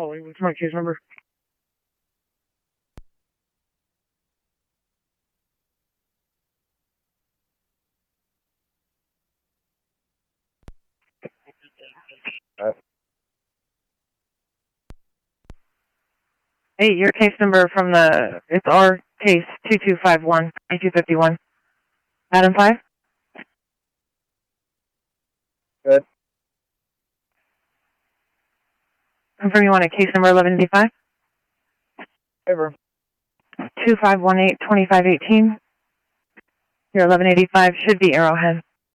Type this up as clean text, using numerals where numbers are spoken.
calling. What's my case number? Hey, your case number from it's our case 2251, 2251. Adam 5? Good. Confirm you want a case number 1185? Ever. 2518-2518. Your 1185 should be Arrowhead.